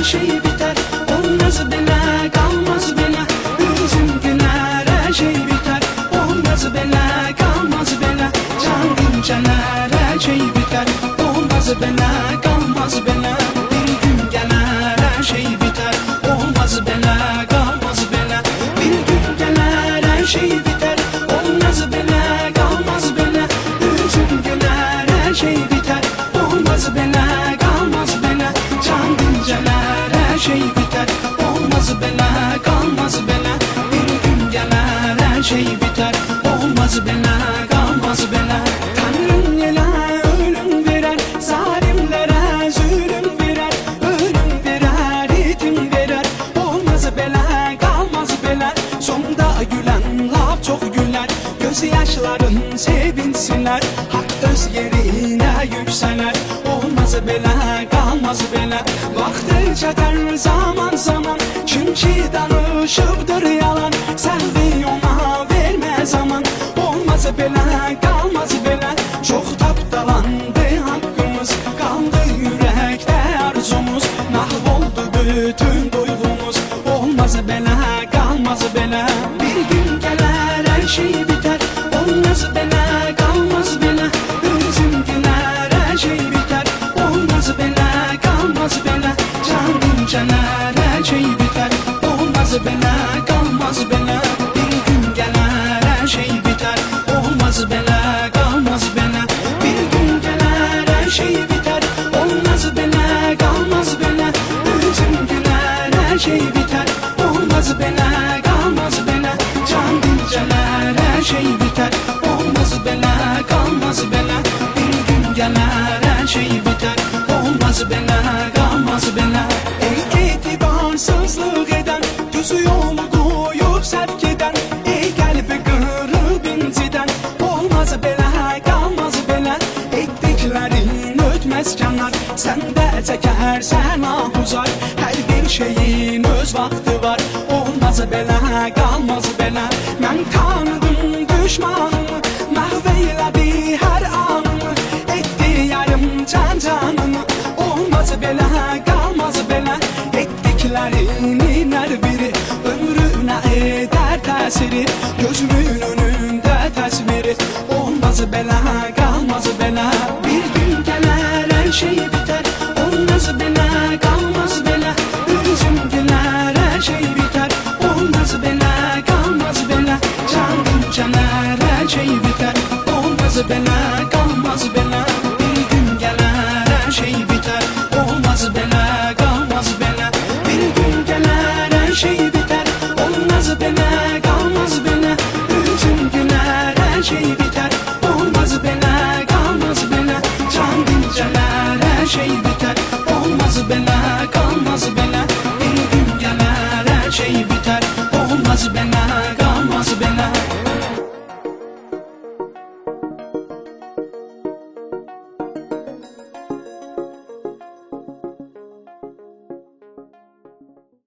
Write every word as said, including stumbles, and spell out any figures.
her şey biter. Olmaz bela kalmaz bela, üzüm güler her şey biter. Olmaz bela kalmaz bela, can caner her şey biter. Olmaz bela kalmaz bela, bir gün gelir her şey biter. Olmaz bela kalmaz bela, bir gün gelir her şey biter. Olmaz bela kalmaz bela, üzüm güler her şey biter. Olmaz bela kalmaz bela, can caner her şey biter. Olmaz bela kalmaz bela, bir gün gelir her şey biter. Olmaz bela kalmaz bela. Tanrım yela ölüm verer, zalimlere zulüm verer. Ölüm verer, ritim verer. Olmaz bela kalmaz bela, sonda gülen laf çok güler. Gözyaşların sevinsinler, hak öz yerine yükseler. Olmaz bela kalmaz bela, vakti çatar zaman zaman. Çünkü danışıptır yalan, sevdi ona verme zaman. Olmaz bela kalmaz bela, çok taptalandı hakkımız. Kaldı yürekte arzumuz, mahvoldu bütün duygumuz. Olmaz bela kalmaz bela, bir gün gelir her şey biter. Olmaz bela kalmaz bela, üzüm güler her şey biter. Olmaz bela kalmaz bela, canım caner her şey biter. Olmaz bela kalmaz bela, bir gün gelir her şey biter. Olmaz bela kalmaz bela, bir gün gelir her şey biter. Olmaz bela kalmaz bela, üzüm güler her şey biter. Olmaz bela kalmaz bela, canım caner her şey biter. Olmaz bela kalmaz bela, bir gün gelir her şey biter. Olmaz bela kalmaz bela. Ey itibarsızlık eden, düzü yolu koyup sevk eden, ey kalbi kırıp inciden. Olmaz bela kalmaz bela, ettiklerin ötmez kenar. Sen de çekersen ahuzar, her bir şeyin öz vakti var. Olmaz bela kalmaz bela, ben tanıdım düşmanımı, mahveyledi her anımı. Etti yarım can canımı. Olmaz bela kalmaz bela, ettiklerinin her biri ömrüne eder tesiri. Gözümün önünde tasviri. Olmaz bela kalmaz bela, bir gün gelir her şey biter. Olmaz bela kalmaz bela, üzüm güler her şey biter. Olmaz bela kalmaz bela, canım caner her şey biter. Olmaz bela kalmaz bela, bir gün gelir her şey biter. Olmaz bela kalmaz bela, bir gün gelir her şey biter. Olmaz bela kalmaz bela, üzüm güler her şey biter. Olmaz bela kalmaz bela, canım caner her şey biter. Olmaz bela